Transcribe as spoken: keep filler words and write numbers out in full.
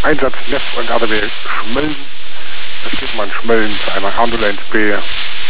Einsatz Netzangabe Schmölln. Es geht man Schmölln zu einer Ambulance B